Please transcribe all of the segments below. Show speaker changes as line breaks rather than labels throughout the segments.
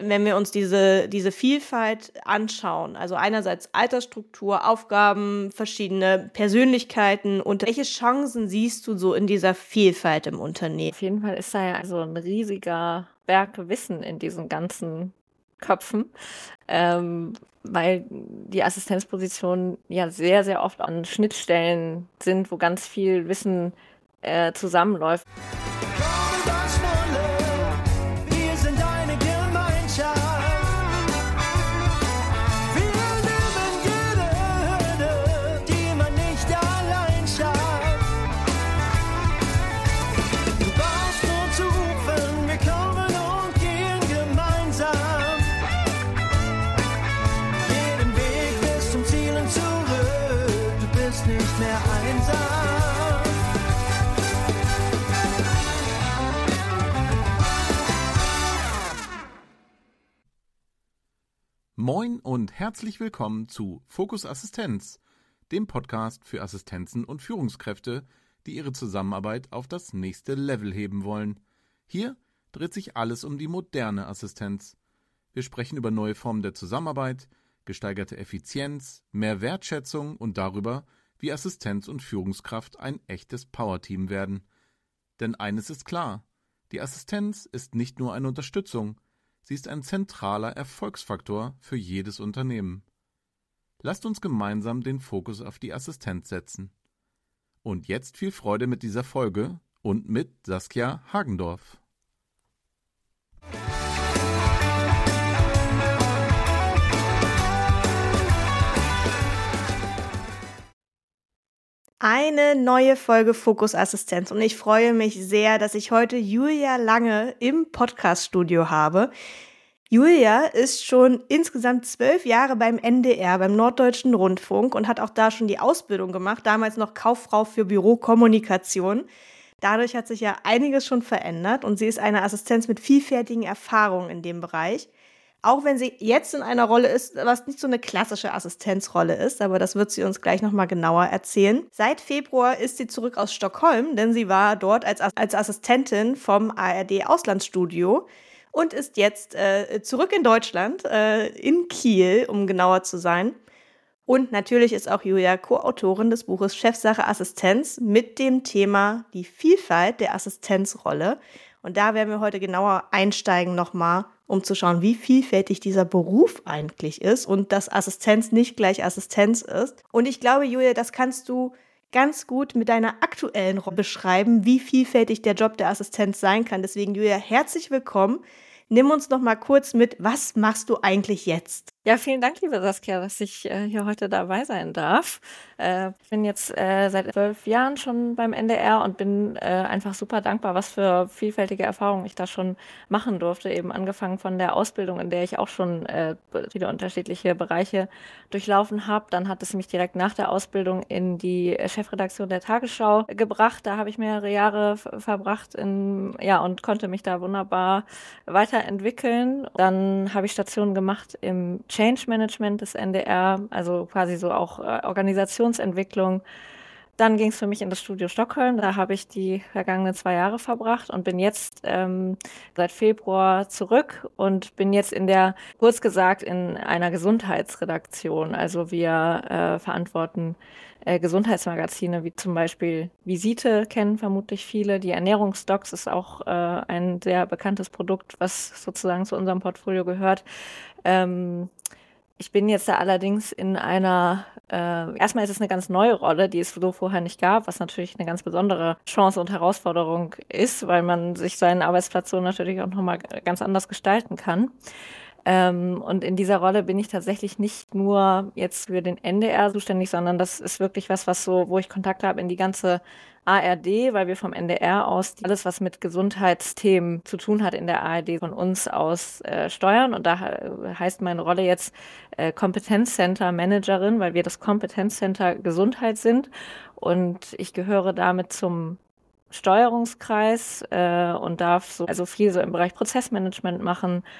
wenn wir uns diese Vielfalt anschauen, also einerseits Altersstruktur, Aufgaben, verschiedene Persönlichkeiten und welche Chancen siehst du so in dieser Vielfalt im Unternehmen?
Auf jeden Fall ist da ja also ein riesiger Berg Wissen in diesen ganzen Köpfen, weil die Assistenzpositionen ja sehr, sehr oft an Schnittstellen sind, wo ganz viel Wissen zusammenläuft.
Moin und herzlich willkommen zu Fokus Assistenz, dem Podcast für Assistenzen und Führungskräfte, die ihre Zusammenarbeit auf das nächste Level heben wollen. Hier dreht sich alles um die moderne Assistenz. Wir sprechen über neue Formen der Zusammenarbeit, gesteigerte Effizienz, mehr Wertschätzung und darüber, wie Assistenz und Führungskraft ein echtes Powerteam werden. Denn eines ist klar, die Assistenz ist nicht nur eine Unterstützung, sie ist ein zentraler Erfolgsfaktor für jedes Unternehmen. Lasst uns gemeinsam den Fokus auf die Assistenz setzen. Und jetzt viel Freude mit dieser Folge und mit Saskia Hagendorf.
Eine neue Folge Fokus Assistenz und ich freue mich sehr, dass ich heute Julia Lange im Podcaststudio habe. Julia ist schon insgesamt 12 Jahre beim NDR, beim Norddeutschen Rundfunk und hat auch da schon die Ausbildung gemacht, damals noch Kauffrau für Bürokommunikation. Dadurch hat sich ja einiges schon verändert und sie ist eine Assistenz mit vielfältigen Erfahrungen in dem Bereich. Auch wenn sie jetzt in einer Rolle ist, was nicht so eine klassische Assistenzrolle ist, aber das wird sie uns gleich nochmal genauer erzählen. Seit Februar ist sie zurück aus Stockholm, denn sie war dort als Assistentin vom ARD-Auslandsstudio und ist jetzt zurück in Deutschland, in Kiel, um genauer zu sein. Und natürlich ist auch Julia Co-Autorin des Buches Chefsache Assistenz mit dem Thema die Vielfalt der Assistenzrolle. Und da werden wir heute genauer einsteigen nochmal, um zu schauen, wie vielfältig dieser Beruf eigentlich ist und dass Assistenz nicht gleich Assistenz ist. Und ich glaube, Julia, das kannst du ganz gut mit deiner aktuellen Rolle beschreiben, wie vielfältig der Job der Assistenz sein kann. Deswegen, Julia, herzlich willkommen. Nimm uns noch mal kurz mit, was machst du eigentlich jetzt?
Ja, vielen Dank, liebe Saskia, dass ich hier heute dabei sein darf. Ich bin jetzt seit 12 Jahren schon beim NDR und bin einfach super dankbar, was für vielfältige Erfahrungen ich da schon machen durfte. Eben angefangen von der Ausbildung, in der ich auch schon viele unterschiedliche Bereiche durchlaufen habe. Dann hat es mich direkt nach der Ausbildung in die Chefredaktion der Tagesschau gebracht. Da habe ich mehrere Jahre verbracht und konnte mich da wunderbar weiterentwickeln. Dann habe ich Stationen gemacht im Change Management des NDR, also quasi so auch Organisationsentwicklung. Dann ging es für mich in das Studio Stockholm. Da habe ich die vergangenen 2 Jahre verbracht und bin jetzt seit Februar zurück und bin jetzt kurz gesagt, in einer Gesundheitsredaktion. Also wir verantworten Gesundheitsmagazine wie zum Beispiel Visite, kennen vermutlich viele. Die Ernährungsdocs ist auch ein sehr bekanntes Produkt, was sozusagen zu unserem Portfolio gehört. Ich bin jetzt da allerdings in einer, erstmal ist es eine ganz neue Rolle, die es so vorher nicht gab, was natürlich eine ganz besondere Chance und Herausforderung ist, weil man sich seinen Arbeitsplatz so natürlich auch nochmal ganz anders gestalten kann. Und in dieser Rolle bin ich tatsächlich nicht nur jetzt für den NDR zuständig, sondern das ist wirklich was wo ich Kontakt habe in die ganze ARD, weil wir vom NDR aus alles, was mit Gesundheitsthemen zu tun hat in der ARD, von uns aus steuern. Und da heißt meine Rolle jetzt Kompetenzcenter Managerin, weil wir das Kompetenzcenter Gesundheit sind. Und ich gehöre damit zum Steuerungskreis und darf also viel so im Bereich Prozessmanagement machen,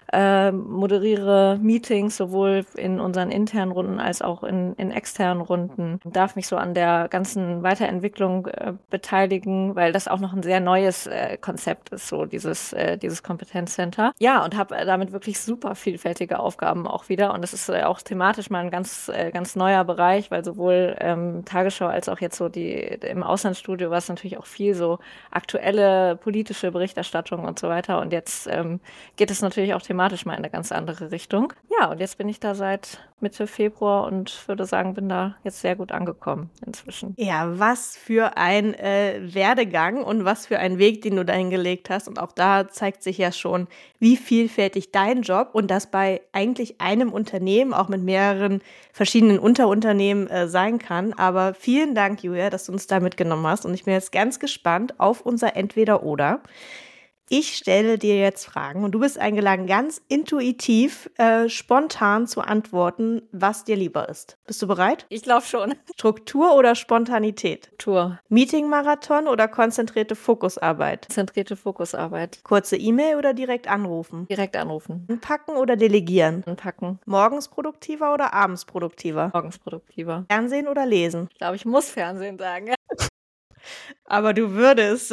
moderiere Meetings sowohl in unseren internen Runden als auch in externen Runden. Darf mich so an der ganzen Weiterentwicklung beteiligen, weil das auch noch ein sehr neues Konzept ist, so dieses Kompetenzcenter. Ja, und habe damit wirklich super vielfältige Aufgaben auch wieder. Und das ist auch thematisch mal ein ganz neuer Bereich, weil sowohl Tagesschau als auch jetzt so im Auslandsstudio war es natürlich auch viel so aktuelle politische Berichterstattung und so weiter. Und jetzt geht es natürlich auch thematisch mal in eine ganz andere Richtung. Ja, und jetzt bin ich da seit Mitte Februar und würde sagen, bin da jetzt sehr gut angekommen inzwischen.
Ja, was für ein Werdegang und was für ein Weg, den du dahin gelegt hast. Und auch da zeigt sich ja schon, wie vielfältig dein Job und das bei eigentlich einem Unternehmen, auch mit mehreren verschiedenen Unterunternehmen sein kann. Aber vielen Dank, Julia, dass du uns da mitgenommen hast. Und ich bin jetzt ganz gespannt auf unser Entweder-Oder. Ich stelle dir jetzt Fragen und du bist eingeladen, ganz intuitiv, spontan zu antworten, was dir lieber ist. Bist du bereit?
Ich glaube schon.
Struktur oder Spontanität?
Tour.
Meeting-Marathon oder konzentrierte Fokusarbeit?
Konzentrierte Fokusarbeit.
Kurze E-Mail oder direkt anrufen?
Direkt anrufen.
Anpacken oder delegieren?
Anpacken.
Morgens produktiver oder abends produktiver?
Morgens produktiver.
Fernsehen oder lesen?
Ich glaube, ich muss Fernsehen sagen.
Aber du würdest.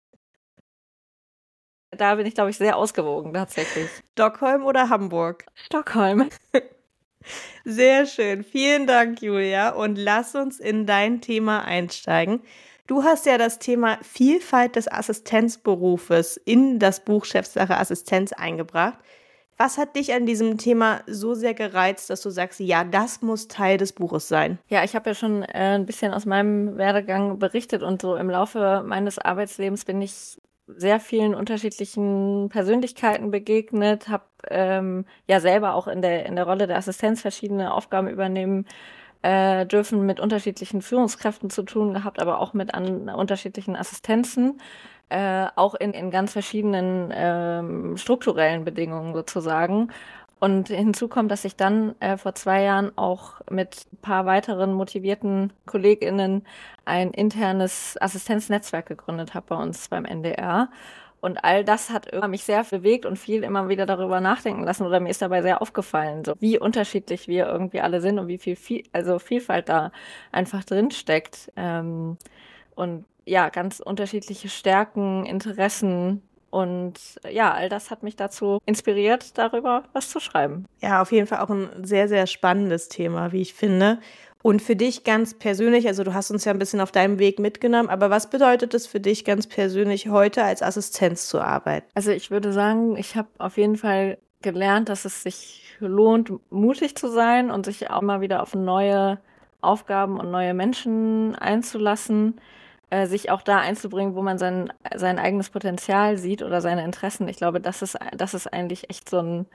Da bin ich, glaube ich, sehr ausgewogen tatsächlich.
Stockholm oder Hamburg?
Stockholm.
Sehr schön. Vielen Dank, Julia. Und lass uns in dein Thema einsteigen. Du hast ja das Thema Vielfalt des Assistenzberufes in das Buch Chefsache Assistenz eingebracht. Was hat dich an diesem Thema so sehr gereizt, dass du sagst, ja, das muss Teil des Buches sein?
Ja, ich habe ja schon ein bisschen aus meinem Werdegang berichtet und so im Laufe meines Arbeitslebens bin ich sehr vielen unterschiedlichen Persönlichkeiten begegnet, habe ja selber auch in der Rolle der Assistenz verschiedene Aufgaben übernehmen dürfen, mit unterschiedlichen Führungskräften zu tun gehabt, aber auch mit unterschiedlichen Assistenzen, auch in ganz verschiedenen strukturellen Bedingungen sozusagen. Und hinzu kommt, dass ich dann vor 2 Jahren auch mit ein paar weiteren motivierten KollegInnen ein internes Assistenznetzwerk gegründet habe bei uns beim NDR. Und all das hat mich sehr bewegt und viel immer wieder darüber nachdenken lassen oder mir ist dabei sehr aufgefallen, so wie unterschiedlich wir irgendwie alle sind und wie also Vielfalt da einfach drin steckt. Und ja, ganz unterschiedliche Stärken, Interessen. Und ja, all das hat mich dazu inspiriert, darüber was zu schreiben.
Ja, auf jeden Fall auch ein sehr, sehr spannendes Thema, wie ich finde. Und für dich ganz persönlich, also du hast uns ja ein bisschen auf deinem Weg mitgenommen, aber was bedeutet es für dich ganz persönlich heute als Assistenz zu arbeiten?
Also ich würde sagen, ich habe auf jeden Fall gelernt, dass es sich lohnt, mutig zu sein und sich auch mal wieder auf neue Aufgaben und neue Menschen einzulassen. Sich auch da einzubringen, wo man sein eigenes Potenzial sieht oder seine Interessen. Ich glaube, das ist eigentlich echt so ein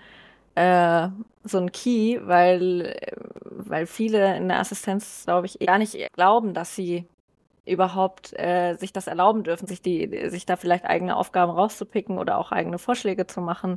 Key, weil viele in der Assistenz, glaube ich, gar nicht glauben, dass sie überhaupt sich das erlauben dürfen, sich da vielleicht eigene Aufgaben rauszupicken oder auch eigene Vorschläge zu machen.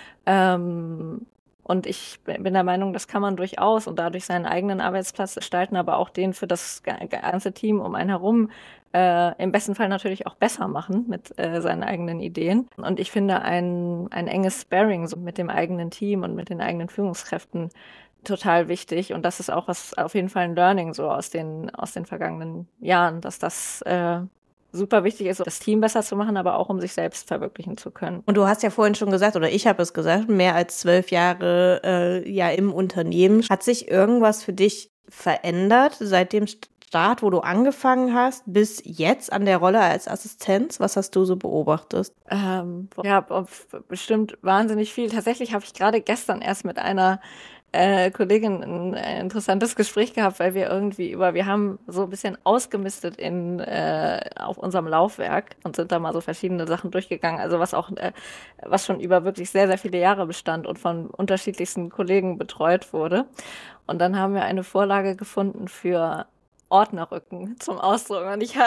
Und ich bin der Meinung, das kann man durchaus und dadurch seinen eigenen Arbeitsplatz gestalten, aber auch den für das ganze Team um einen herum im besten Fall natürlich auch besser machen mit seinen eigenen Ideen. Und ich finde ein enges Sparring so mit dem eigenen Team und mit den eigenen Führungskräften total wichtig. Und das ist auch auf jeden Fall ein Learning so aus den vergangenen Jahren, dass das super wichtig ist, das Team besser zu machen, aber auch um sich selbst verwirklichen zu können.
Und du hast ja vorhin schon gesagt, oder ich habe es gesagt, mehr als 12 Jahre ja im Unternehmen. Hat sich irgendwas für dich verändert seit dem Start, wo du angefangen hast, bis jetzt an der Rolle als Assistenz? Was hast du so beobachtet?
Ja, bestimmt wahnsinnig viel. Tatsächlich habe ich gerade gestern erst mit einer Kollegin ein interessantes Gespräch gehabt, weil wir haben so ein bisschen ausgemistet auf unserem Laufwerk und sind da mal so verschiedene Sachen durchgegangen, also was schon über wirklich sehr, sehr viele Jahre bestand und von unterschiedlichsten Kollegen betreut wurde. Und dann haben wir eine Vorlage gefunden für Ordnerrücken zum Ausdruck. Und ich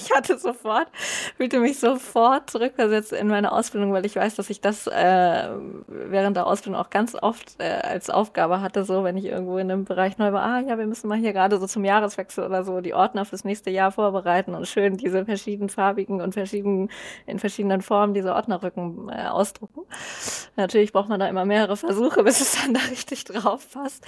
fühlte mich sofort zurückversetzt in meine Ausbildung, weil ich weiß, dass ich das während der Ausbildung auch ganz oft als Aufgabe hatte, so wenn ich irgendwo in einem Bereich neu war, ja, wir müssen mal hier gerade so zum Jahreswechsel oder so die Ordner fürs nächste Jahr vorbereiten und schön diese verschiedenfarbigen und in verschiedenen Formen diese Ordnerrücken ausdrucken. Natürlich braucht man da immer mehrere Versuche, bis es dann da richtig drauf passt.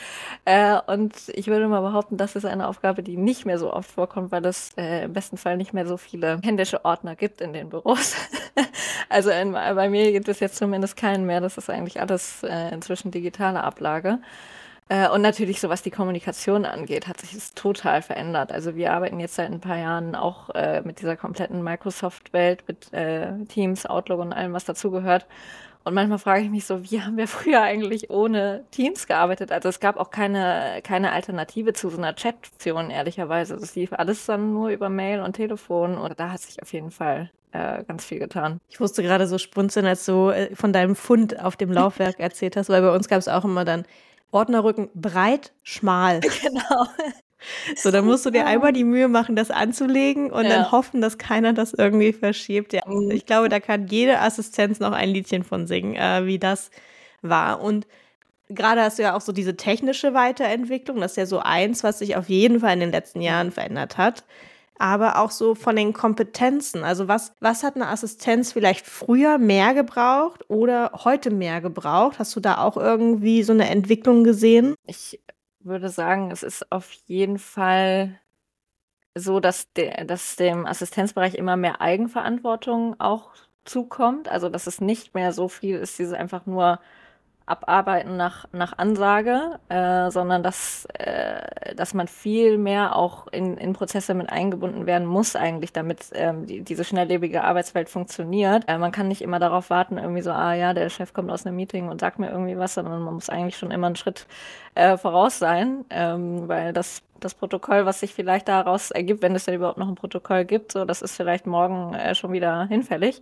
Und ich würde mal behaupten, das ist eine Aufgabe, die nicht mehr so oft vorkommt, weil es im besten Fall nicht mehr so viele händische Ordner gibt in den Büros. Also bei mir gibt es jetzt zumindest keinen mehr. Das ist eigentlich alles inzwischen digitale Ablage. Und natürlich, so was die Kommunikation angeht, hat sich das total verändert. Also wir arbeiten jetzt seit ein paar Jahren auch mit dieser kompletten Microsoft-Welt, mit Teams, Outlook und allem, was dazugehört. Und manchmal frage ich mich so, wie haben wir früher eigentlich ohne Teams gearbeitet? Also es gab auch keine Alternative zu so einer Chat-Funktion, ehrlicherweise. Das lief alles dann nur über Mail und Telefon. Und da hat sich auf jeden Fall ganz viel getan.
Ich musste gerade so spunzeln, als du von deinem Fund auf dem Laufwerk erzählt hast, weil bei uns gab es auch immer dann Ordnerrücken breit, schmal.
Genau.
So, dann musst du dir einmal die Mühe machen, das anzulegen und dann hoffen, dass keiner das irgendwie verschiebt. Ja, ich glaube, da kann jede Assistenz noch ein Liedchen von singen, wie das war. Und gerade hast du ja auch so diese technische Weiterentwicklung. Das ist ja so eins, was sich auf jeden Fall in den letzten Jahren verändert hat. Aber auch so von den Kompetenzen. Also was hat eine Assistenz vielleicht früher mehr gebraucht oder heute mehr gebraucht? Hast du da auch irgendwie so eine Entwicklung gesehen?
Ich würde sagen, es ist auf jeden Fall so, dass dem Assistenzbereich immer mehr Eigenverantwortung auch zukommt. Also dass es nicht mehr so viel ist, dieses einfach nur Abarbeiten nach Ansage, sondern dass man viel mehr auch in Prozesse mit eingebunden werden muss eigentlich, damit diese schnelllebige Arbeitswelt funktioniert. Man kann nicht immer darauf warten, irgendwie so, ja, der Chef kommt aus einem Meeting und sagt mir irgendwie was, sondern man muss eigentlich schon immer einen Schritt voraus sein, weil das Protokoll, was sich vielleicht daraus ergibt, wenn es denn überhaupt noch ein Protokoll gibt, so, das ist vielleicht morgen schon wieder hinfällig.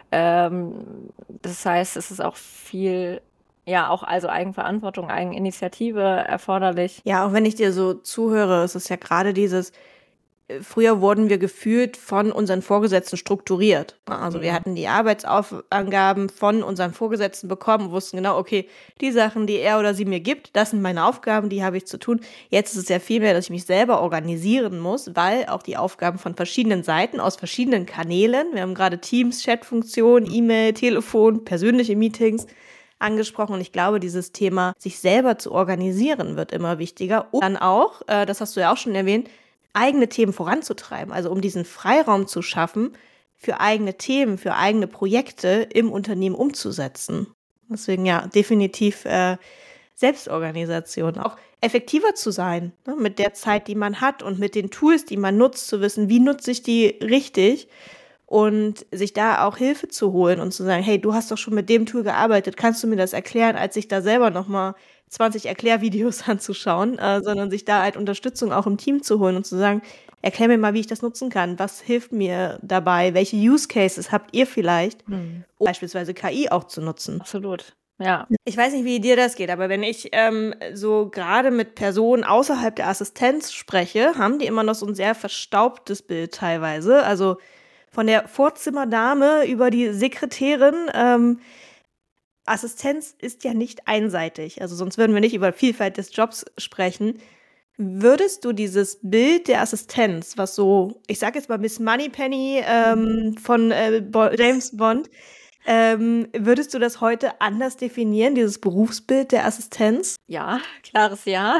Das heißt, es ist auch viel auch also Eigenverantwortung, Eigeninitiative erforderlich.
Ja, auch wenn ich dir so zuhöre, ist es ja gerade dieses, früher wurden wir gefühlt von unseren Vorgesetzten strukturiert. Also wir hatten die Arbeitsangaben von unseren Vorgesetzten bekommen, wussten genau, okay, die Sachen, die er oder sie mir gibt, das sind meine Aufgaben, die habe ich zu tun. Jetzt ist es ja viel mehr, dass ich mich selber organisieren muss, weil auch die Aufgaben von verschiedenen Seiten, aus verschiedenen Kanälen, wir haben gerade Teams, Chatfunktion, E-Mail, Telefon, persönliche Meetings angesprochen. Und ich glaube, dieses Thema, sich selber zu organisieren, wird immer wichtiger. Und dann auch, das hast du ja auch schon erwähnt, eigene Themen voranzutreiben. Also um diesen Freiraum zu schaffen, für eigene Themen, für eigene Projekte im Unternehmen umzusetzen. Deswegen ja, definitiv Selbstorganisation. Auch effektiver zu sein, ne, mit der Zeit, die man hat und mit den Tools, die man nutzt, zu wissen, wie nutze ich die richtig und sich da auch Hilfe zu holen und zu sagen, hey, du hast doch schon mit dem Tool gearbeitet, kannst du mir das erklären, als sich da selber nochmal 20 Erklärvideos anzuschauen, sondern sich da halt Unterstützung auch im Team zu holen und zu sagen, erklär mir mal, wie ich das nutzen kann, was hilft mir dabei, welche Use Cases habt ihr vielleicht, um beispielsweise KI auch zu nutzen.
Absolut. Ja.
Ich weiß nicht, wie dir das geht, aber wenn ich so gerade mit Personen außerhalb der Assistenz spreche, haben die immer noch so ein sehr verstaubtes Bild teilweise. Also von der Vorzimmerdame über die Sekretärin. Assistenz ist ja nicht einseitig, also sonst würden wir nicht über Vielfalt des Jobs sprechen. Würdest du dieses Bild der Assistenz, was so, ich sag jetzt mal Miss Moneypenny von James Bond, würdest du das heute anders definieren, dieses Berufsbild der Assistenz?
Ja, klares Ja.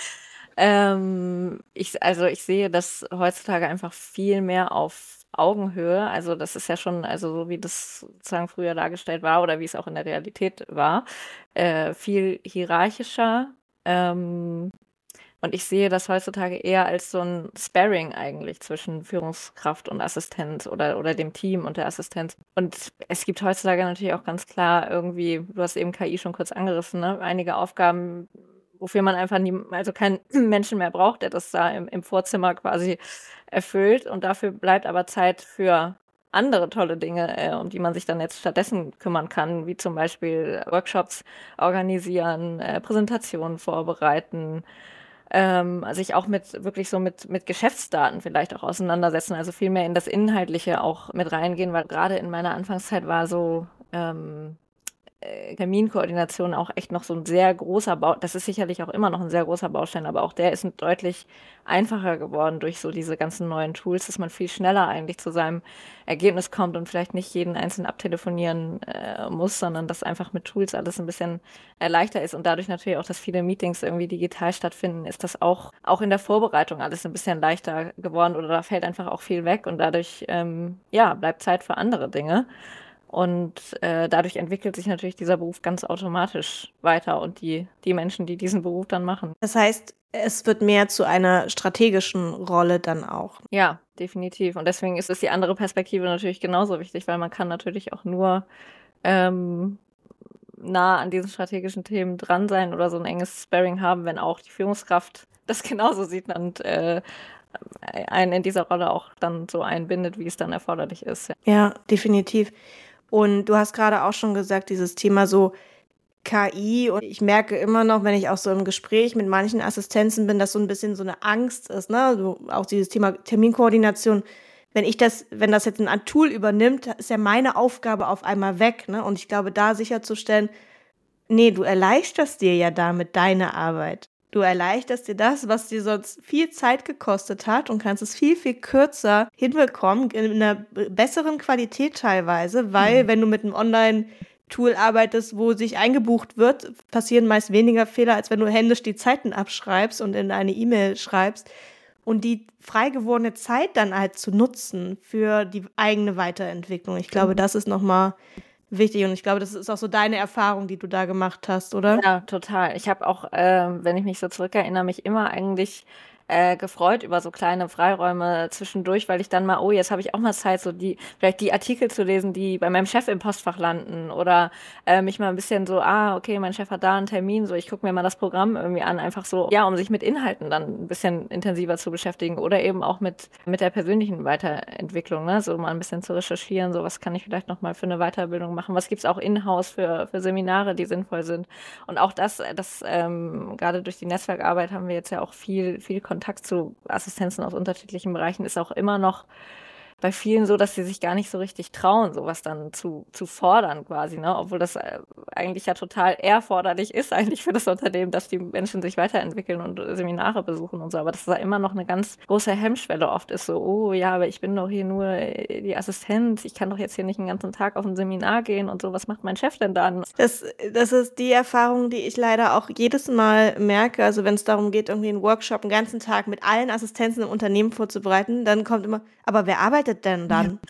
Ich sehe das heutzutage einfach viel mehr auf Augenhöhe. Also das ist ja schon, also so wie das sozusagen früher dargestellt war oder wie es auch in der Realität war, viel hierarchischer. Und ich sehe das heutzutage eher als so ein Sparring eigentlich zwischen Führungskraft und Assistenz oder dem Team und der Assistenz. Und es gibt heutzutage natürlich auch ganz klar irgendwie, du hast eben KI schon kurz angerissen, ne? Einige Aufgaben, wofür man einfach keinen Menschen mehr braucht, der das da im Vorzimmer quasi erfüllt. Und dafür bleibt aber Zeit für andere tolle Dinge, um die man sich dann jetzt stattdessen kümmern kann, wie zum Beispiel Workshops organisieren, Präsentationen vorbereiten, sich auch wirklich so mit Geschäftsdaten vielleicht auch auseinandersetzen, also viel mehr in das Inhaltliche auch mit reingehen, weil gerade in meiner Anfangszeit war so Terminkoordination auch echt noch so ein sehr großer das ist sicherlich auch immer noch ein sehr großer Baustein, aber auch der ist deutlich einfacher geworden durch so diese ganzen neuen Tools, dass man viel schneller eigentlich zu seinem Ergebnis kommt und vielleicht nicht jeden einzeln abtelefonieren muss, sondern dass einfach mit Tools alles ein bisschen leichter ist und dadurch natürlich auch, dass viele Meetings irgendwie digital stattfinden, ist das auch in der Vorbereitung alles ein bisschen leichter geworden oder da fällt einfach auch viel weg und dadurch bleibt Zeit für andere Dinge. Und dadurch entwickelt sich natürlich dieser Beruf ganz automatisch weiter und die Menschen, die diesen Beruf dann machen.
Das heißt, es wird mehr zu einer strategischen Rolle dann auch.
Ja, definitiv. Und deswegen ist es die andere Perspektive natürlich genauso wichtig, weil man kann natürlich auch nur nah an diesen strategischen Themen dran sein oder so ein enges Sparring haben, wenn auch die Führungskraft das genauso sieht und einen in dieser Rolle auch dann so einbindet, wie es dann erforderlich ist.
Ja, definitiv. Und du hast gerade auch schon gesagt, dieses Thema so KI und ich merke immer noch, wenn ich auch so im Gespräch mit manchen Assistenzen bin, dass so ein bisschen so eine Angst ist, ne? So auch dieses Thema Terminkoordination. Wenn das jetzt ein Tool übernimmt, ist ja meine Aufgabe auf einmal weg, ne? Und ich glaube, da sicherzustellen, nee, du erleichterst dir ja damit deine Arbeit. Du erleichterst dir das, was dir sonst viel Zeit gekostet hat und kannst es viel, viel kürzer hinbekommen, in einer besseren Qualität teilweise, weil wenn du mit einem Online-Tool arbeitest, wo sich eingebucht wird, passieren meist weniger Fehler, als wenn du händisch die Zeiten abschreibst und in eine E-Mail schreibst. Und die frei gewordene Zeit dann halt zu nutzen für die eigene Weiterentwicklung. Ich glaube, das ist nochmal wichtig und ich glaube, das ist auch so deine Erfahrung, die du da gemacht hast, oder?
Ja, total. Ich habe auch, wenn ich mich so zurückerinnere, mich immer eigentlich gefreut über so kleine Freiräume zwischendurch, weil ich dann mal, jetzt habe ich auch mal Zeit, so vielleicht die Artikel zu lesen, die bei meinem Chef im Postfach landen oder mich mal ein bisschen so, okay, mein Chef hat da einen Termin, so ich gucke mir mal das Programm irgendwie an, einfach so, ja, um sich mit Inhalten dann ein bisschen intensiver zu beschäftigen oder eben auch mit der persönlichen Weiterentwicklung, ne, so mal ein bisschen zu recherchieren, so was kann ich vielleicht noch mal für eine Weiterbildung machen, was gibt's auch in-house für Seminare, die sinnvoll sind und auch das gerade durch die Netzwerkarbeit haben wir jetzt ja auch viel Kontakt zu Assistenzen aus unterschiedlichen Bereichen ist auch immer noch bei vielen so, dass sie sich gar nicht so richtig trauen, sowas dann zu fordern quasi, ne? Obwohl das eigentlich ja total erforderlich ist eigentlich für das Unternehmen, dass die Menschen sich weiterentwickeln und Seminare besuchen und so. Aber dass da immer noch eine ganz große Hemmschwelle oft ist, so, aber ich bin doch hier nur die Assistenz, ich kann doch jetzt hier nicht den ganzen Tag auf ein Seminar gehen und so, was macht mein Chef denn dann?
Das ist die Erfahrung, die ich leider auch jedes Mal merke, also wenn es darum geht, irgendwie einen Workshop einen ganzen Tag mit allen Assistenzen im Unternehmen vorzubereiten, dann kommt immer, aber wer arbeitet denn dann?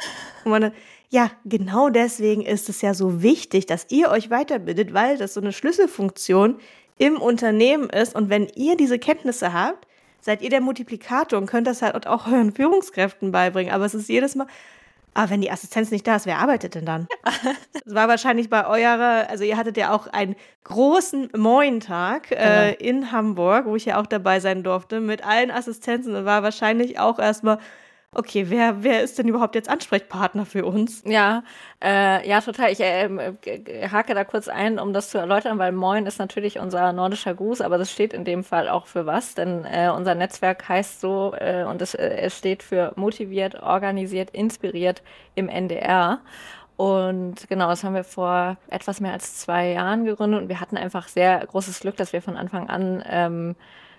Ja, genau deswegen ist es ja so wichtig, dass ihr euch weiterbildet, weil das so eine Schlüsselfunktion im Unternehmen ist. Und wenn ihr diese Kenntnisse habt, seid ihr der Multiplikator und könnt das halt auch euren Führungskräften beibringen. Aber es ist jedes Mal, wenn die Assistenz nicht da ist, wer arbeitet denn dann? Das war wahrscheinlich bei also ihr hattet ja auch einen großen Moin-Tag in Hamburg, wo ich ja auch dabei sein durfte, mit allen Assistenzen. Und war wahrscheinlich auch erstmal, okay, wer ist denn überhaupt jetzt Ansprechpartner für uns?
Ja, total. Ich hake da kurz ein, um das zu erläutern, weil Moin ist natürlich unser nordischer Gruß, aber das steht in dem Fall auch für was, denn unser Netzwerk heißt so und es steht für motiviert, organisiert, inspiriert im NDR. Und genau, das haben wir vor etwas mehr als 2 Jahren gegründet und wir hatten einfach sehr großes Glück, dass wir von Anfang an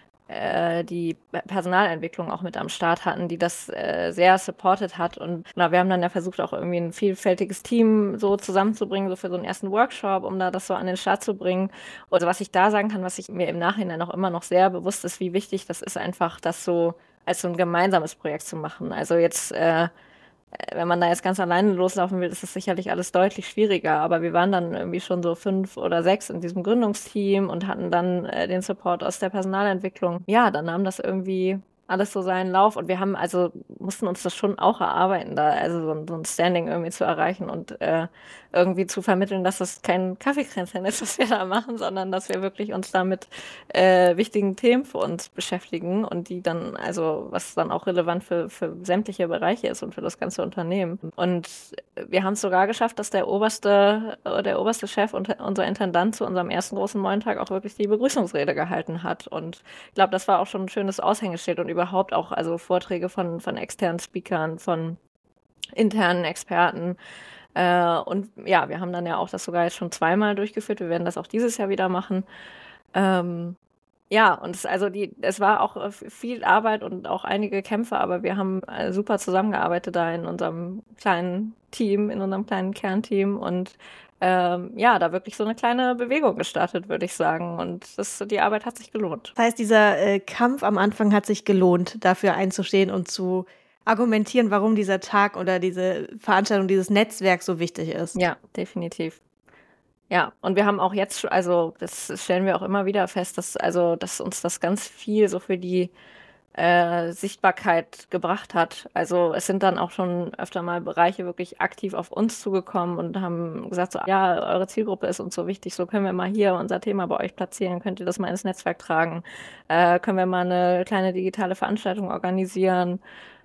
die Personalentwicklung auch mit am Start hatten, die das sehr supported hat. Und wir haben dann ja versucht, auch irgendwie ein vielfältiges Team so zusammenzubringen, so für so einen ersten Workshop, um da das so an den Start zu bringen. Also was ich da sagen kann, was ich mir im Nachhinein auch immer noch sehr bewusst ist, wie wichtig das ist, einfach das so als so ein gemeinsames Projekt zu machen. Also jetzt wenn man da jetzt ganz alleine loslaufen will, ist das sicherlich alles deutlich schwieriger. Aber wir waren dann irgendwie schon so 5 oder 6 in diesem Gründungsteam und hatten dann den Support aus der Personalentwicklung. Ja, dann nahm das irgendwie alles so seinen Lauf. Und wir mussten uns das schon auch erarbeiten, da also so ein Standing irgendwie zu erreichen und irgendwie zu vermitteln, dass das kein Kaffeekränzchen ist, was wir da machen, sondern dass wir wirklich uns da mit wichtigen Themen für uns beschäftigen und die dann, also was dann auch relevant für sämtliche Bereiche ist und für das ganze Unternehmen. Und wir haben es sogar geschafft, dass der oberste Chef und unser Intendant zu unserem ersten großen Montag auch wirklich die Begrüßungsrede gehalten hat. Und ich glaube, das war auch schon ein schönes Aushängeschild und überhaupt auch also Vorträge von externen Speakern, von internen Experten. Und ja, wir haben dann ja auch das sogar jetzt schon zweimal durchgeführt. Wir werden das auch dieses Jahr wieder machen. Ja, und es war auch viel Arbeit und auch einige Kämpfe, aber wir haben super zusammengearbeitet da in unserem kleinen Team, in unserem kleinen Kernteam und ja, da wirklich so eine kleine Bewegung gestartet, würde ich sagen. Und die Arbeit hat sich gelohnt.
Das heißt, dieser Kampf am Anfang hat sich gelohnt, dafür einzustehen und zu argumentieren, warum dieser Tag oder diese Veranstaltung, dieses Netzwerk so wichtig ist.
Ja, definitiv. Ja, und wir haben auch jetzt, also das stellen wir auch immer wieder fest, dass uns das ganz viel so für die Sichtbarkeit gebracht hat. Also es sind dann auch schon öfter mal Bereiche wirklich aktiv auf uns zugekommen und haben gesagt, so, ja, eure Zielgruppe ist uns so wichtig, so können wir mal hier unser Thema bei euch platzieren, könnt ihr das mal ins Netzwerk tragen, können wir mal eine kleine digitale Veranstaltung organisieren.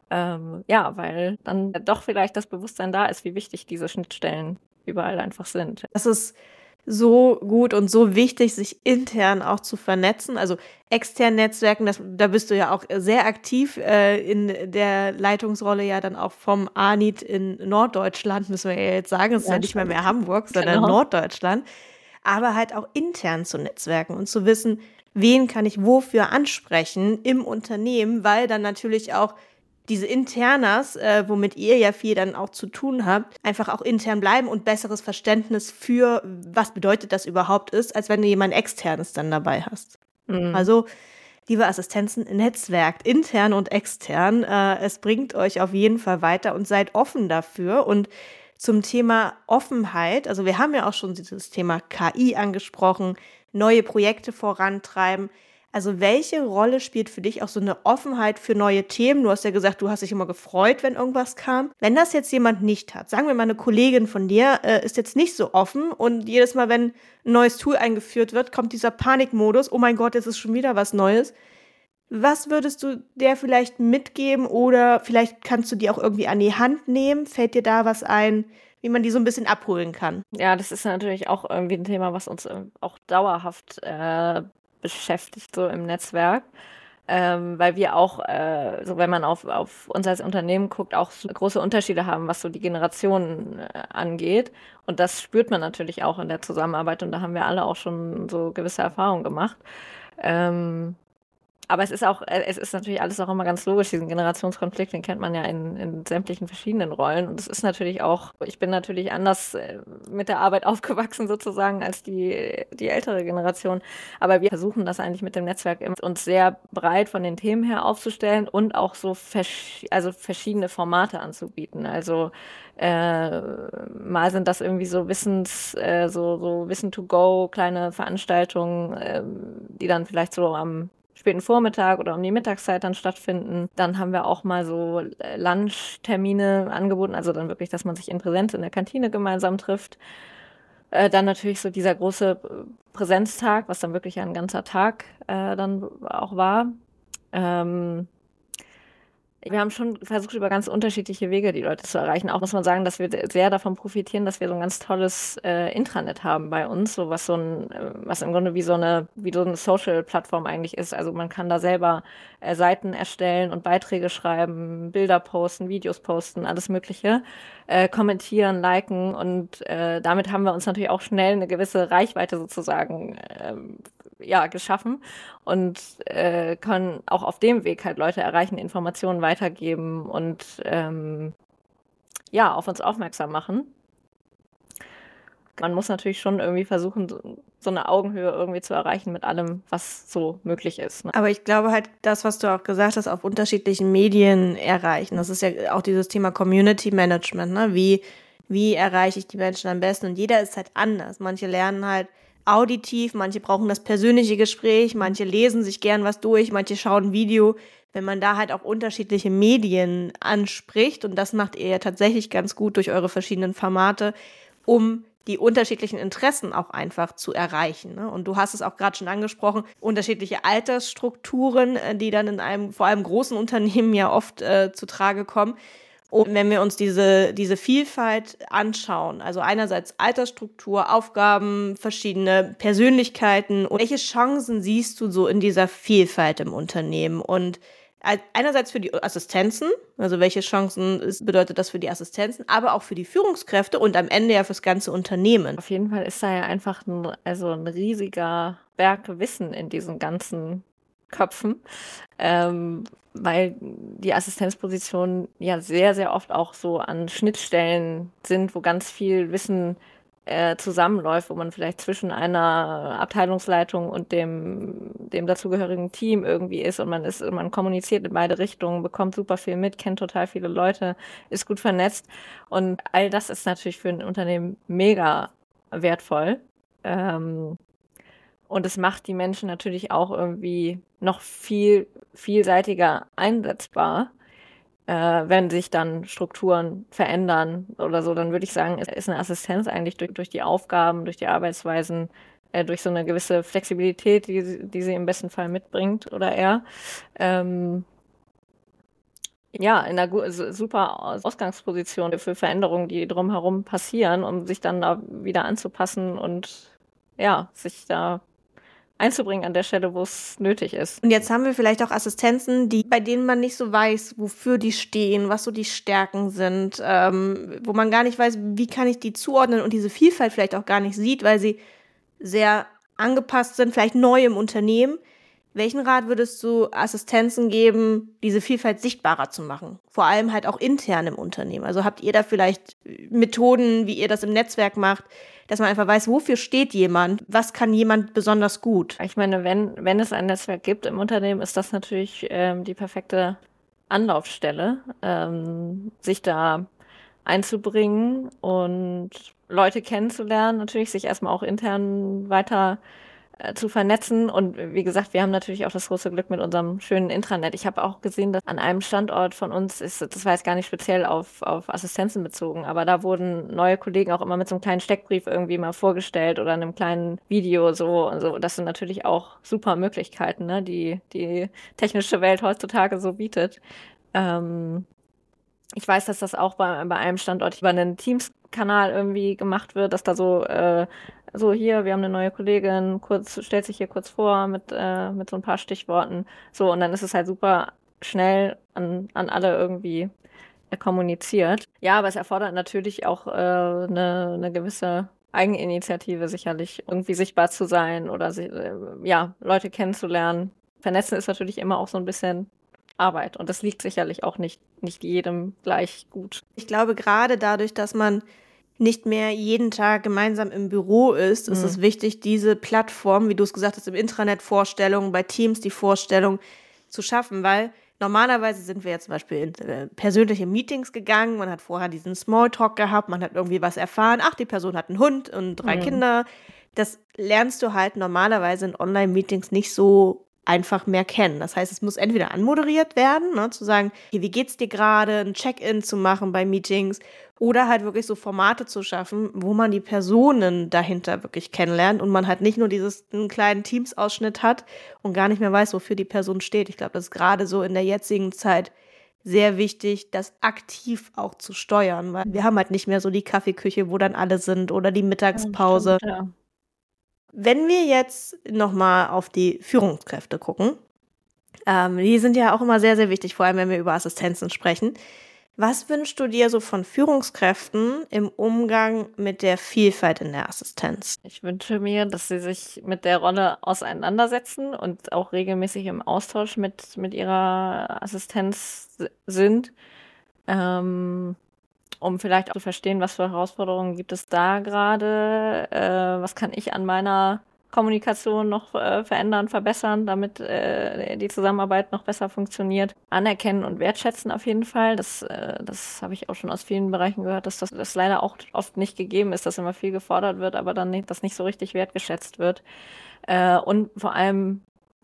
Ja, weil dann doch vielleicht das Bewusstsein da ist, wie wichtig diese Schnittstellen überall einfach sind.
Das ist so gut und so wichtig, sich intern auch zu vernetzen, also extern Netzwerken, da bist du ja auch sehr aktiv in der Leitungsrolle ja dann auch vom ANIT in Norddeutschland, müssen wir ja jetzt sagen, es ist ja nicht mehr Hamburg, sondern Norddeutschland, aber halt auch intern zu netzwerken und zu wissen, wen kann ich wofür ansprechen im Unternehmen, weil dann natürlich auch diese Internas, womit ihr ja viel dann auch zu tun habt, einfach auch intern bleiben und besseres Verständnis für, was bedeutet das überhaupt ist, als wenn du jemand Externes dann dabei hast. Mhm. Also, liebe Assistenzen, netzwerkt, intern und extern. Es bringt euch auf jeden Fall weiter und seid offen dafür. Und zum Thema Offenheit, also wir haben ja auch schon dieses Thema KI angesprochen, neue Projekte vorantreiben. Also welche Rolle spielt für dich auch so eine Offenheit für neue Themen? Du hast ja gesagt, du hast dich immer gefreut, wenn irgendwas kam. Wenn das jetzt jemand nicht hat, sagen wir mal, eine Kollegin von dir ist jetzt nicht so offen und jedes Mal, wenn ein neues Tool eingeführt wird, kommt dieser Panikmodus, oh mein Gott, jetzt ist schon wieder was Neues. Was würdest du der vielleicht mitgeben oder vielleicht kannst du die auch irgendwie an die Hand nehmen? Fällt dir da was ein, wie man die so ein bisschen abholen kann?
Ja, das ist natürlich auch irgendwie ein Thema, was uns auch dauerhaft beschäftigt, so im Netzwerk, weil wir auch, so wenn man auf uns als Unternehmen guckt, auch so große Unterschiede haben, was so die Generationen angeht. Und das spürt man natürlich auch in der Zusammenarbeit und da haben wir alle auch schon so gewisse Erfahrungen gemacht. Aber es ist natürlich alles auch immer ganz logisch, diesen Generationskonflikt, den kennt man ja in sämtlichen verschiedenen Rollen. Und es ist natürlich auch, ich bin natürlich anders mit der Arbeit aufgewachsen sozusagen als die ältere Generation. Aber wir versuchen das eigentlich mit dem Netzwerk uns sehr breit von den Themen her aufzustellen und auch so verschiedene Formate anzubieten. Also mal sind das irgendwie so so Wissen to go, kleine Veranstaltungen, die dann vielleicht so am späten Vormittag oder um die Mittagszeit dann stattfinden. Dann haben wir auch mal so Lunchtermine angeboten, also dann wirklich, dass man sich in Präsenz in der Kantine gemeinsam trifft. Dann natürlich so dieser große Präsenztag, was dann wirklich ein ganzer Tag dann auch war. Wir haben schon versucht, über ganz unterschiedliche Wege die Leute zu erreichen. Auch muss man sagen, dass wir sehr davon profitieren, dass wir so ein ganz tolles Intranet haben bei uns, so was im Grunde wie so eine Social-Plattform eigentlich ist. Also man kann da selber Seiten erstellen und Beiträge schreiben, Bilder posten, Videos posten, alles Mögliche, kommentieren, liken und damit haben wir uns natürlich auch schnell eine gewisse Reichweite sozusagen geschaffen und können auch auf dem Weg halt Leute erreichen, Informationen weitergeben und auf uns aufmerksam machen. Man muss natürlich schon irgendwie versuchen, so eine Augenhöhe irgendwie zu erreichen mit allem, was so möglich ist. Ne?
Aber ich glaube halt, das, was du auch gesagt hast, auf unterschiedlichen Medien erreichen. Das ist ja auch dieses Thema Community Management, ne? Wie erreiche ich die Menschen am besten? Und jeder ist halt anders. Manche lernen halt auditiv, manche brauchen das persönliche Gespräch, manche lesen sich gern was durch, manche schauen Video. Wenn man da halt auch unterschiedliche Medien anspricht, und das macht ihr ja tatsächlich ganz gut durch eure verschiedenen Formate, um die unterschiedlichen Interessen auch einfach zu erreichen. Ne? Und du hast es auch gerade schon angesprochen, unterschiedliche Altersstrukturen, die dann in einem vor allem großen Unternehmen ja oft zutage kommen. Und wenn wir uns diese Vielfalt anschauen, also einerseits Altersstruktur, Aufgaben, verschiedene Persönlichkeiten, welche Chancen siehst du so in dieser Vielfalt im Unternehmen? Und einerseits für die Assistenzen, also welche Chancen bedeutet das für die Assistenzen, aber auch für die Führungskräfte und am Ende ja fürs ganze Unternehmen.
Auf jeden Fall ist da ja einfach ein riesiger Berg Wissen in diesen ganzen Köpfen, weil die Assistenzpositionen ja sehr, sehr oft auch so an Schnittstellen sind, wo ganz viel Wissen zusammenläuft, wo man vielleicht zwischen einer Abteilungsleitung und dem dazugehörigen Team irgendwie ist und man kommuniziert in beide Richtungen, bekommt super viel mit, kennt total viele Leute, ist gut vernetzt und all das ist natürlich für ein Unternehmen mega wertvoll. Und es macht die Menschen natürlich auch irgendwie noch viel vielseitiger einsetzbar. Wenn sich dann Strukturen verändern oder so, dann würde ich sagen, ist eine Assistenz eigentlich durch die Aufgaben, durch die Arbeitsweisen, durch so eine gewisse Flexibilität, die sie im besten Fall mitbringt oder er, ja, in einer super Ausgangsposition für Veränderungen, die drumherum passieren, um sich dann da wieder anzupassen und ja, sich da einzubringen an der Stelle, wo es nötig ist.
Und jetzt haben wir vielleicht auch Assistenzen, bei denen man nicht so weiß, wofür die stehen, was so die Stärken sind, wo man gar nicht weiß, wie kann ich die zuordnen und diese Vielfalt vielleicht auch gar nicht sieht, weil sie sehr angepasst sind, vielleicht neu im Unternehmen. Welchen Rat würdest du Assistenzen geben, diese Vielfalt sichtbarer zu machen? Vor allem halt auch intern im Unternehmen. Also habt ihr da vielleicht Methoden, wie ihr das im Netzwerk macht, dass man einfach weiß, wofür steht jemand, was kann jemand besonders gut?
Ich meine, wenn es ein Netzwerk gibt im Unternehmen, ist das natürlich die perfekte Anlaufstelle, sich da einzubringen und Leute kennenzulernen, natürlich sich erstmal auch intern weiter zu vernetzen. Und wie gesagt, wir haben natürlich auch das große Glück mit unserem schönen Intranet. Ich habe auch gesehen, dass an einem Standort von uns das war jetzt gar nicht speziell auf Assistenzen bezogen, aber da wurden neue Kollegen auch immer mit so einem kleinen Steckbrief irgendwie mal vorgestellt oder einem kleinen Video so und so. Das sind natürlich auch super Möglichkeiten, ne, die technische Welt heutzutage so bietet. Ich weiß, dass das auch bei einem Standort über einen Teams-Kanal irgendwie gemacht wird, dass da so hier, wir haben eine neue Kollegin, stellt sich hier kurz vor mit so ein paar Stichworten. So, und dann ist es halt super schnell an alle irgendwie kommuniziert. Ja, aber es erfordert natürlich auch eine gewisse Eigeninitiative sicherlich, irgendwie sichtbar zu sein oder Leute kennenzulernen. Vernetzen ist natürlich immer auch so ein bisschen Arbeit und das liegt sicherlich auch nicht jedem gleich gut.
Ich glaube, gerade dadurch, dass man nicht mehr jeden Tag gemeinsam im Büro ist es wichtig, diese Plattform, wie du es gesagt hast, im Intranet Vorstellungen, bei Teams die Vorstellung zu schaffen, weil normalerweise sind wir ja zum Beispiel in persönliche Meetings gegangen, man hat vorher diesen Smalltalk gehabt, man hat irgendwie was erfahren, ach, die Person hat einen Hund und 3 Kinder. Das lernst du halt normalerweise in Online-Meetings nicht so einfach mehr kennen. Das heißt, es muss entweder anmoderiert werden, ne, zu sagen, okay, wie geht's dir gerade, ein Check-in zu machen bei Meetings oder halt wirklich so Formate zu schaffen, wo man die Personen dahinter wirklich kennenlernt und man halt nicht nur einen kleinen Teams-Ausschnitt hat und gar nicht mehr weiß, wofür die Person steht. Ich glaube, das ist gerade so in der jetzigen Zeit sehr wichtig, das aktiv auch zu steuern, weil wir haben halt nicht mehr so die Kaffeeküche, wo dann alle sind oder die Mittagspause.
Ja, stimmt, ja.
Wenn wir jetzt nochmal auf die Führungskräfte gucken, die sind ja auch immer sehr, sehr wichtig, vor allem wenn wir über Assistenzen sprechen. Was wünschst du dir so von Führungskräften im Umgang mit der Vielfalt in der Assistenz?
Ich wünsche mir, dass sie sich mit der Rolle auseinandersetzen und auch regelmäßig im Austausch mit ihrer Assistenz sind, um vielleicht auch zu verstehen, was für Herausforderungen gibt es da gerade, was kann ich an meiner Kommunikation noch verändern, verbessern, damit die Zusammenarbeit noch besser funktioniert. Anerkennen und wertschätzen auf jeden Fall. Das habe ich auch schon aus vielen Bereichen gehört, dass das leider auch oft nicht gegeben ist, dass immer viel gefordert wird, aber dann das nicht so richtig wertgeschätzt wird. Und vor allem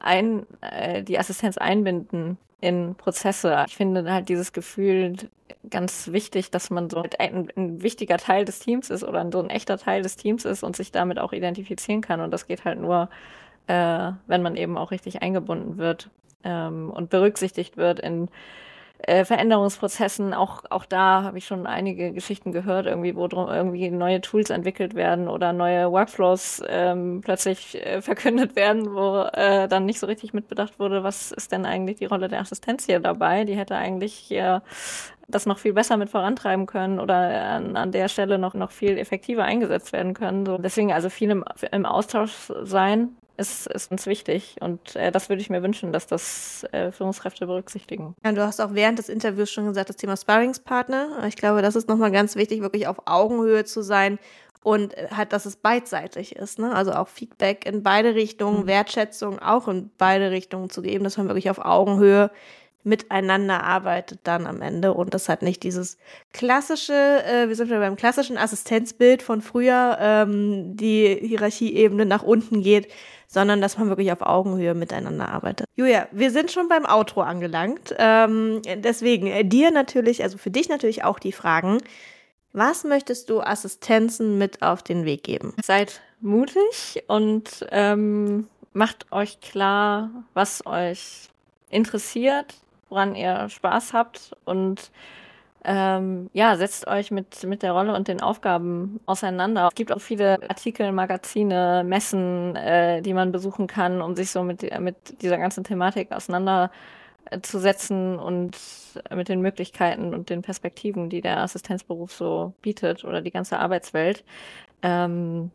die Assistenz einbinden in Prozesse. Ich finde halt dieses Gefühl ganz wichtig, dass man so ein wichtiger Teil des Teams ist oder so ein echter Teil des Teams ist und sich damit auch identifizieren kann. Und das geht halt nur, wenn man eben auch richtig eingebunden wird und berücksichtigt wird in Veränderungsprozessen. Auch da habe ich schon einige Geschichten gehört, irgendwie, wo irgendwie neue Tools entwickelt werden oder neue Workflows plötzlich verkündet werden, wo dann nicht so richtig mitbedacht wurde, was ist denn eigentlich die Rolle der Assistenz hier dabei? Die hätte eigentlich hier das noch viel besser mit vorantreiben können oder an der Stelle noch viel effektiver eingesetzt werden können. So, deswegen also viel im Austausch sein ist uns wichtig und das würde ich mir wünschen, dass das Führungskräfte berücksichtigen.
Ja, du hast auch während des Interviews schon gesagt, das Thema Sparringspartner. Ich glaube, das ist nochmal ganz wichtig, wirklich auf Augenhöhe zu sein und halt, dass es beidseitig ist, ne? Also auch Feedback in beide Richtungen, Wertschätzung auch in beide Richtungen zu geben, dass man wirklich auf Augenhöhe miteinander arbeitet dann am Ende und das hat nicht dieses klassische, wir sind wieder beim klassischen Assistenzbild von früher, die Hierarchieebene nach unten geht, sondern dass man wirklich auf Augenhöhe miteinander arbeitet. Julia, wir sind schon beim Outro angelangt, deswegen dir natürlich, also für dich natürlich auch die Fragen, was möchtest du Assistenzen mit auf den Weg geben?
Seid mutig und macht euch klar, was euch interessiert, woran ihr Spaß habt und setzt euch mit der Rolle und den Aufgaben auseinander. Es gibt auch viele Artikel, Magazine, Messen, die man besuchen kann, um sich so mit dieser ganzen Thematik auseinanderzusetzen und mit den Möglichkeiten und den Perspektiven, die der Assistenzberuf so bietet oder die ganze Arbeitswelt. Das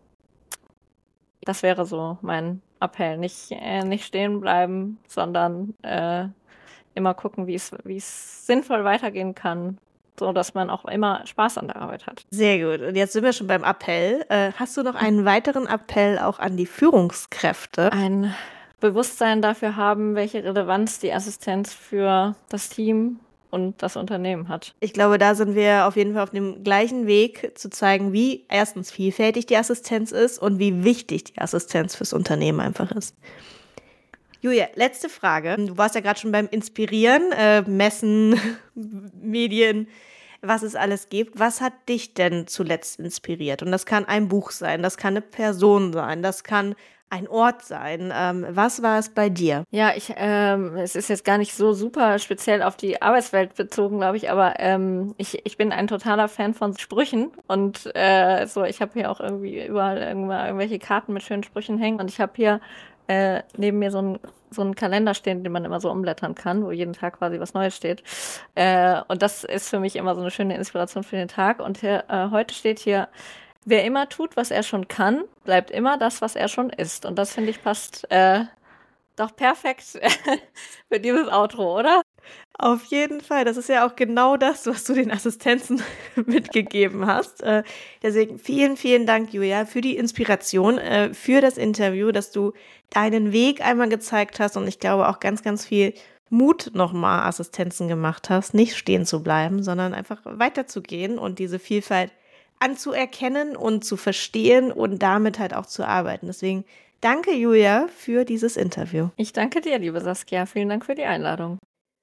wäre so mein Appell. Nicht stehen bleiben, sondern immer gucken, wie es sinnvoll weitergehen kann, so dass man auch immer Spaß an der Arbeit hat.
Sehr gut. Und jetzt sind wir schon beim Appell. Hast du noch einen weiteren Appell auch an die Führungskräfte?
Ein Bewusstsein dafür haben, welche Relevanz die Assistenz für das Team und das Unternehmen hat.
Ich glaube, da sind wir auf jeden Fall auf dem gleichen Weg, zu zeigen, wie erstens vielfältig die Assistenz ist und wie wichtig die Assistenz fürs Unternehmen einfach ist. Julia, letzte Frage. Du warst ja gerade schon beim Inspirieren, Messen, Medien, was es alles gibt. Was hat dich denn zuletzt inspiriert? Und das kann ein Buch sein, das kann eine Person sein, das kann ein Ort sein. Was war es bei dir?
Ja, es ist jetzt gar nicht so super speziell auf die Arbeitswelt bezogen, glaube ich, aber ich bin ein totaler Fan von Sprüchen und ich habe hier auch irgendwie überall irgendwelche Karten mit schönen Sprüchen hängen und ich habe hier neben mir so einen Kalender stehen, den man immer so umblättern kann, wo jeden Tag quasi was Neues steht. Und das ist für mich immer so eine schöne Inspiration für den Tag. Und heute steht hier: Wer immer tut, was er schon kann, bleibt immer das, was er schon ist. Und das, finde ich, passt doch perfekt für dieses Outro, oder?
Auf jeden Fall. Das ist ja auch genau das, was du den Assistenzen mitgegeben hast. Deswegen vielen, vielen Dank, Julia, für die Inspiration, für das Interview, dass du deinen Weg einmal gezeigt hast und ich glaube auch ganz, ganz viel Mut nochmal Assistenzen gemacht hast, nicht stehen zu bleiben, sondern einfach weiterzugehen und diese Vielfalt anzuerkennen und zu verstehen und damit halt auch zu arbeiten. Deswegen danke, Julia, für dieses Interview.
Ich danke dir, liebe Saskia. Vielen Dank für die Einladung.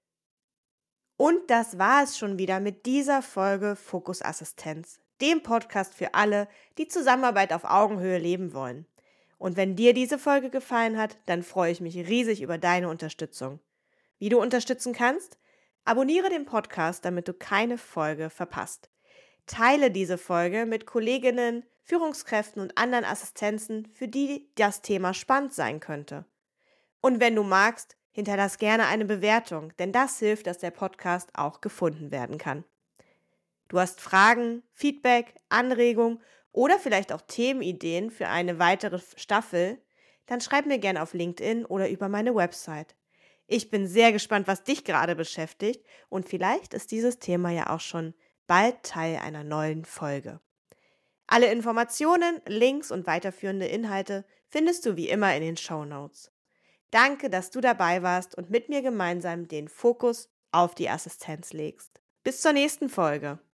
Und das war es schon wieder mit dieser Folge Fokus Assistenz, dem Podcast für alle, die Zusammenarbeit auf Augenhöhe leben wollen. Und wenn dir diese Folge gefallen hat, dann freue ich mich riesig über deine Unterstützung. Wie du unterstützen kannst? Abonniere den Podcast, damit du keine Folge verpasst. Teile diese Folge mit Kolleginnen, Führungskräften und anderen Assistenzen, für die das Thema spannend sein könnte. Und wenn du magst, hinterlass gerne eine Bewertung, denn das hilft, dass der Podcast auch gefunden werden kann. Du hast Fragen, Feedback, Anregungen oder vielleicht auch Themenideen für eine weitere Staffel, dann schreib mir gerne auf LinkedIn oder über meine Website. Ich bin sehr gespannt, was dich gerade beschäftigt und vielleicht ist dieses Thema ja auch schon bald Teil einer neuen Folge. Alle Informationen, Links und weiterführende Inhalte findest du wie immer in den Shownotes. Danke, dass du dabei warst und mit mir gemeinsam den Fokus auf die Assistenz legst. Bis zur nächsten Folge.